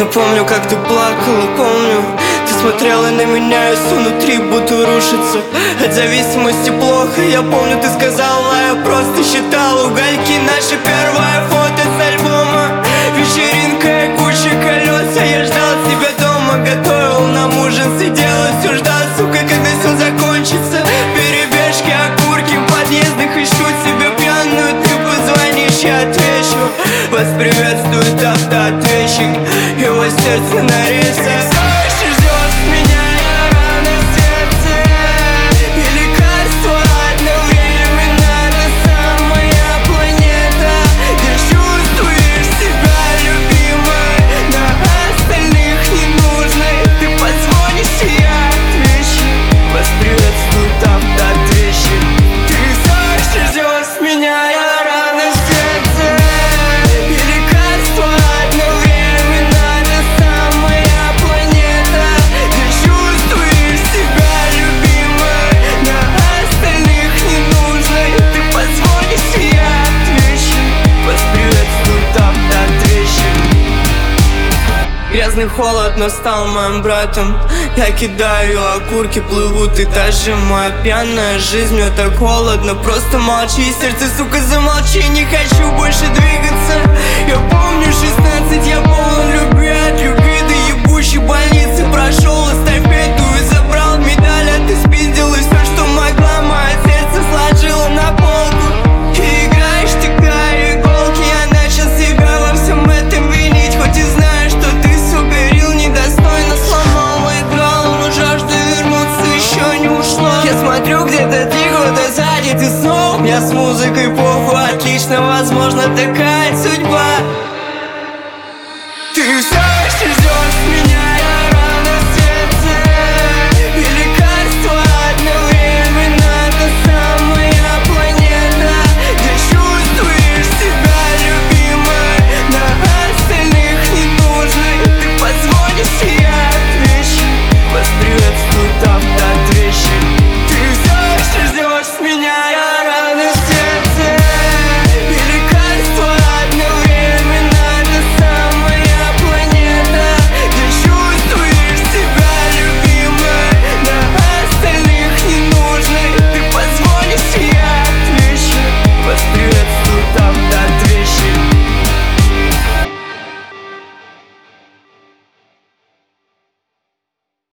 помню, как ты плакала, помню. Ты смотрела на меня, и все внутри будто рушится. От зависимости плохо, я помню, ты сказала, я просто считал угольки. Наше первое фото с альбома, вечеринка и куча колес. А я ждал тебя дома, готовил нам ужин, сидел и все ждал, сука, когда все закончится. Перебежки, окурки в подъездах, ищу тебя пьяную, ты позвонишь, я отвечу. Вас приветствует автоответчик, его сердце на рельсах. Ждет меня, я рана в сердце, и лекарство одновременно. Та самая планета, где чувствуешь себя любимой, но остальных не нужно. Ты позвонишь, и я отвечу. Вас приветствует автоответчик. Ты знаешь, ждешь меня, я рана в сердце, и лекарство одновременно. Та самая планета, где чувствуешь себя любимой, но остальных не нужно. Ты позвонишь, и я отвечу. Вас приветствует автоответчик. Грязный холод настал моим братом. Я кидаю окурки, плывут этажи. Моя пьяная жизнь, мне так холодно. Просто молчи, сердце, сука, замолчи. Не хочу больше двигаться. Я помню 16, я полон любви. От любви до ебучей больницы прошел эстафету и забрал медаль. А ты спиздила все, что могла. Мое сердце сложила на полку. И играешь ты, иголки. Я начал себя во всем этом винить. Хоть и знаю, что ты, сука, рил недостойно. Сломала играла, но жажда вернуться еще не ушла. Я смотрю где-то 3 года сзади, ты снова. Я с музыкой похуй, отлично, возможно, такая судьба.